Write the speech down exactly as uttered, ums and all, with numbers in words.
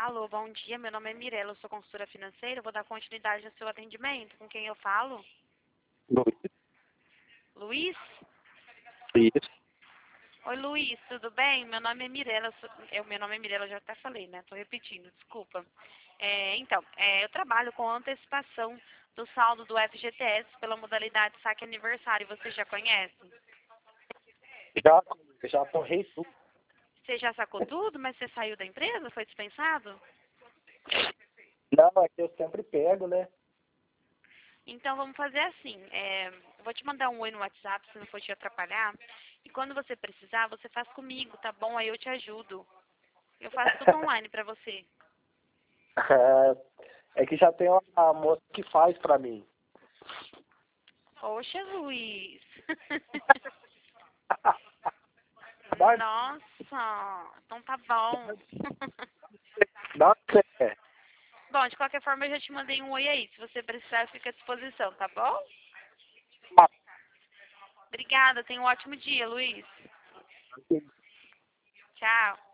Alô, bom dia. Meu nome é Mirella, eu sou consultora financeira. Eu vou dar continuidade ao seu atendimento. Com quem eu falo? Luiz, Luiz? isso. Oi, Luiz, tudo bem? Meu nome é Mirella. Eu, sou- eu- meu nome é Mirella, eu já até falei, né? Tô repetindo, desculpa. É, então, é, eu trabalho com antecipação do saldo do F G T S pela modalidade saque aniversário. Você já conhece? Já, já torrei tudo. Você já sacou tudo, mas você saiu da empresa? Foi dispensado? Não, é que eu sempre pego, né? Então vamos fazer assim, é, eu vou te mandar um oi no WhatsApp se não for te atrapalhar. E quando você precisar, você faz comigo, tá bom? Aí eu te ajudo. Eu faço tudo online pra você. É que já tem uma moça que faz pra mim. Poxa, Luiz. Dá, Nossa, então tá bom. dá certo. Bom, de qualquer forma eu já te mandei um oi aí. Se você precisar, fica à disposição, tá bom? Obrigada, tenha um ótimo dia, Luiz. Tchau.